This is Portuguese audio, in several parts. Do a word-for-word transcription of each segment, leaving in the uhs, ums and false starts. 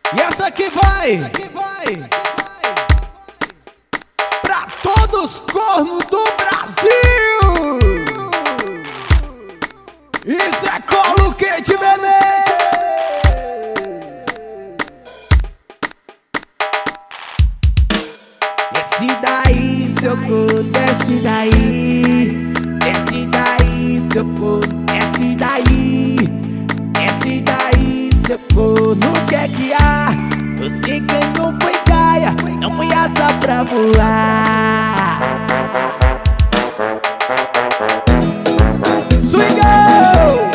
E essa aqui vai, pra todos os cornos do Brasil. Isso é colo quente, bebê. Desce daí, seu corno, desce daí. Desce daí, seu corno, desce daí. Desce daí, seu corno, o que é que há? Você que não foi gaia, não foi asa pra voar. Swingão!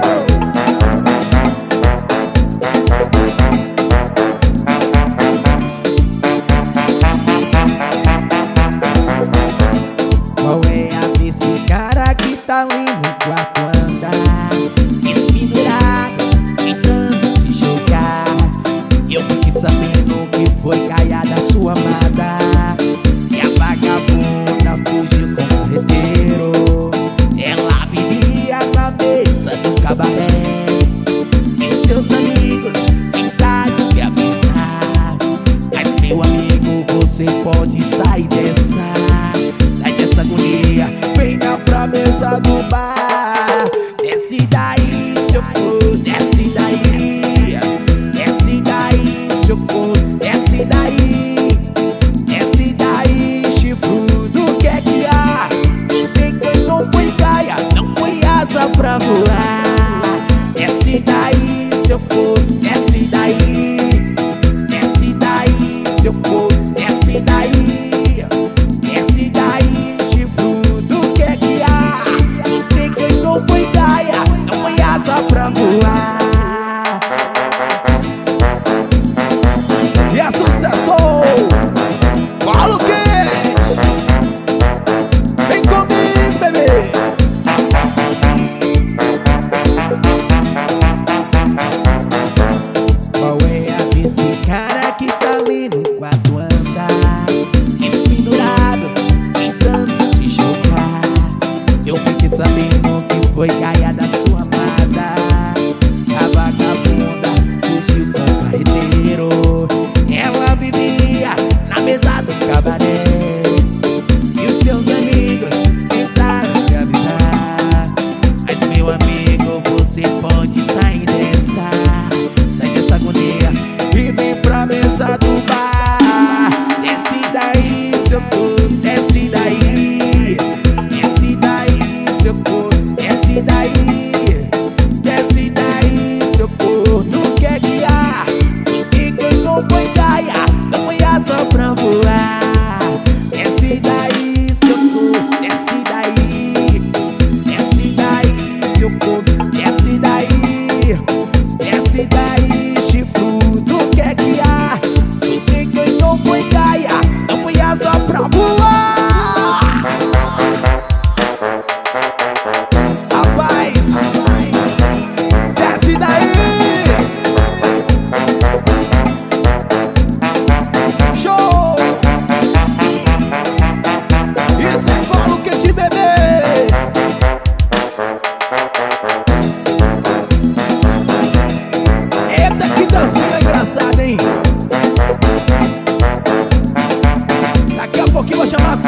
Qual é a desse cara que tá ali no quarto andar, espendurado, tentando se jogar? Eu fiquei sabendo que foi gaia da sua amada, e a vagabunda fugiu com o carreteiro. Ela vivia na mesa do cabaré, e seus amigos tentaram te avisar. Mas meu amigo, você pode sair dessa, sai dessa agonia, venha pra mesa do bar. Desce daí, seu corno, desce daí. Desce daí, seu corno, desce daí. Desce daí, chifrudo, o que é que há? Você que não foi gaia, não foi asa pra voar. Desce daí, seu corno, desce daí. Desce daí, seu corno, desce daí. Desce daí, chifrudo, o que é que há? Você que não foi gaia, não foi asa pra voar. E é sucesso! Colo quente! Vem comigo, bebê! Qual é a desse cara que tá ali no quarto andar, espendurado, tentando se jogar? Eu fiquei sabendo que foi gaia da sua amada, a vagabunda fugiu com o carreteiro. Ela vivia na mesa do cabaré, e os seus amigos tentaram te avisar. Mas meu amigo, você pode sair dessa, sai dessa agonia e vem pra mesa do bar. Desce daí, seu corno, desce daí. Desce daí, seu corno, desce daí. Desce daí, seu corno, o que é que há? Você que não foi gaia, não foi asa pra voar. Desce daí, seu corno, desce daí. Desce daí, seu corno, desce daí. Desce daí, chifrudo, o que é que há? Você que não foi gaia, não foi asa pra voar. Rapaz, desce daí. Show! Isso é colo quente, bebê! Eita, que dancinha engraçada, hein? Daqui a pouquinho vou chamar a